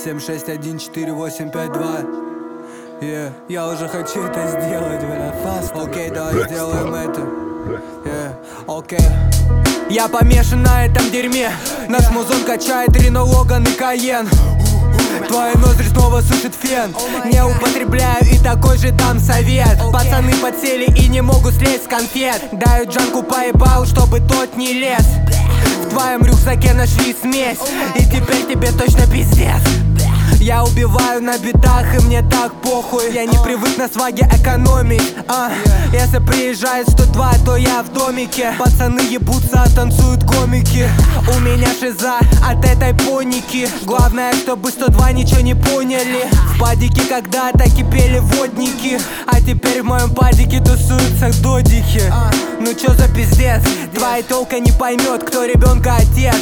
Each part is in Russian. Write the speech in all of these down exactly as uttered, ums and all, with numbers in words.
семь шесть один четыре восемь пять два. Yeah. Я уже хочу это сделать, бля. Окей, okay, давай сделаем это. Yeah. Окей okay. Я помешан на этом дерьме. Наш музон качает Рено, Логан и Кайен. Твои ноздри снова сушит фен. Не употребляю и такой же дам совет. Пацаны подсели и не могут слезть с конфет. Дают Джанку поебал, чтобы тот не лез. В твоем рюкзаке нашли смесь, и теперь тебе точно пиздец. Я убиваю на битах, и мне так похуй. Я не привык на сваге экономить, а. Если приезжает сто два, то я в домике. Пацаны ебутся, а танцуют комики. У меня шиза от этой поники. Главное, чтобы сто два ничего не поняли. В падике когда-то кипели водники, а теперь в моем падике тусуются додики. Ну чё за пиздец? Твоя тёлка не поймет, кто ребенка отец.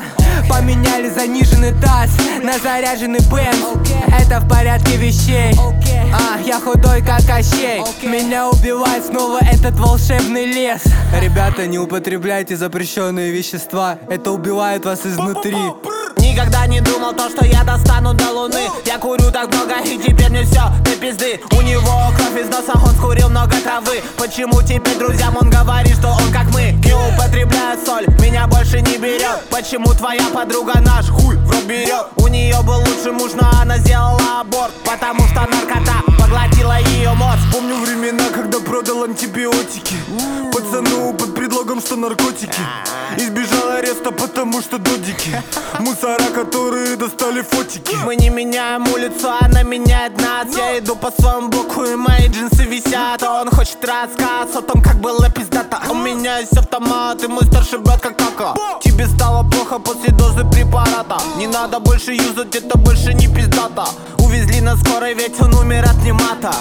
Поменяли заниженный таз на заряженный бенз. Это в порядке вещей. А, я худой как Кощей. Меня убивает снова этот волшебный лес. Ребята, не употребляйте запрещенные вещества. Это убивает вас изнутри. Никогда не думал то, что я достану до луны. Я курю так много и теперь мне все до пизды. У него кровь из носа, он скурил много травы. Почему теперь друзьям он говорит, что он как мы? Не употребляет соль, меня больше не берет. Почему твоя подруга наш хуй в рот берет? У нее был лучший муж, но она сделала аборт, потому что наркота поглотила ее мозг. Помню времена, когда продал антибиотики пацану под предлогом, что наркотики. Избежал ареста, потому что додики. Мусора, которые достали фотики. Мы не меняем улицу, она меняет нас. Я иду по своему блоку, и мои джинсы висят. А он хочет рассказ о том, как было пиздато. У меня есть автомат, и мой старший брат как Кака. Тебе стало плохо после дозы препарата. Не надо больше юзать, это больше не пиздата. Увезли на скорой, ведь он умер от пневмата.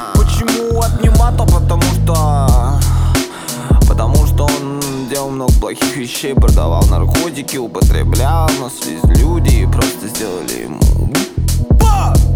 Почему от пневмата? Потому что... Потому что он делал много плохих вещей, продавал наркотики, употреблял, нашлись люди и просто сделали ему